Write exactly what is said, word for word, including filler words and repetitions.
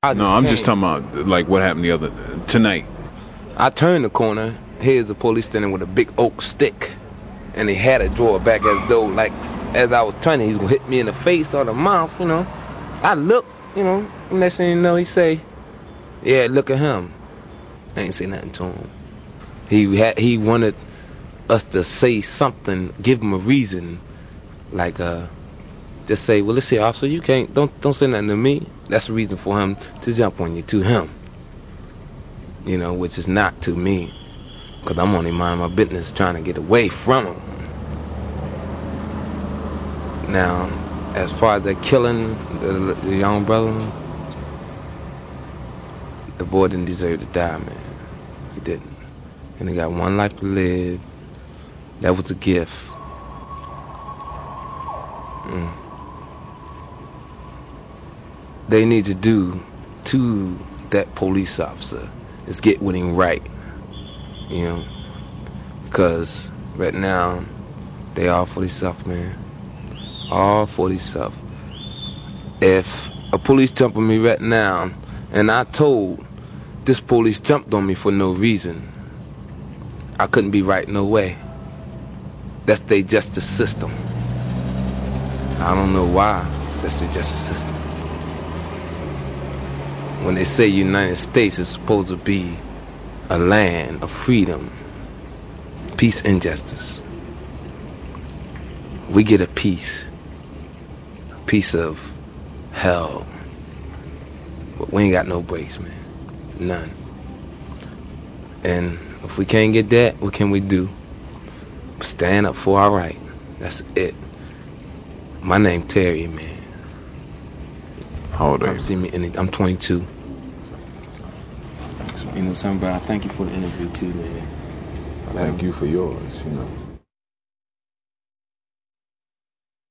I No, just I'm came. just talking about like what happened the other tonight. I turned the corner. Here's a police standing with a big oak stick, and he had it draw back as though, like, as I was turning, he's gonna hit me in the face or the mouth, you know. I look, you know. Next thing you know, he say, "Yeah, look at him." I ain't say nothing to him. He had, he wanted us to say something, give him a reason, like uh, just say, "Well, listen, officer, you can't, don't, don't say nothing to me." That's the reason for him to jump on you, to him. You know, which is not to me, because I'm only minding my business, trying to get away from him. Now, as far as that killing the, the young brother, the boy didn't deserve to die, man. He didn't. And he got one life to live. That was a gift. Mm. They need to do to that police officer is get with him right, you know, because right now they all for themselves, man, all for themselves. If a police jump on me right now and I told this police jumped on me for no reason, I couldn't be right no way. That's the justice system. I don't know why that's the justice system. When they say United States is supposed to be a land of freedom, peace and justice, we get a piece, a piece of hell, but we ain't got no breaks, man, none. And if we can't get that, what can we do? Stand up for our right. That's it. My name Terry, man. How old are Come you? see me. In I'm twenty-two. So, you know something, bro? I thank you for the interview too, man. I thank you for yours, you know.